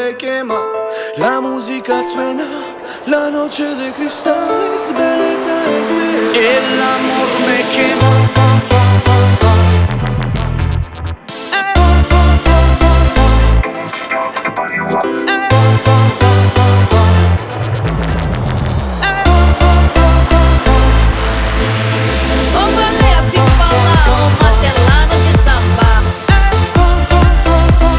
me quema. La musica suena, la noche de cristales, belleza es el amor me quema.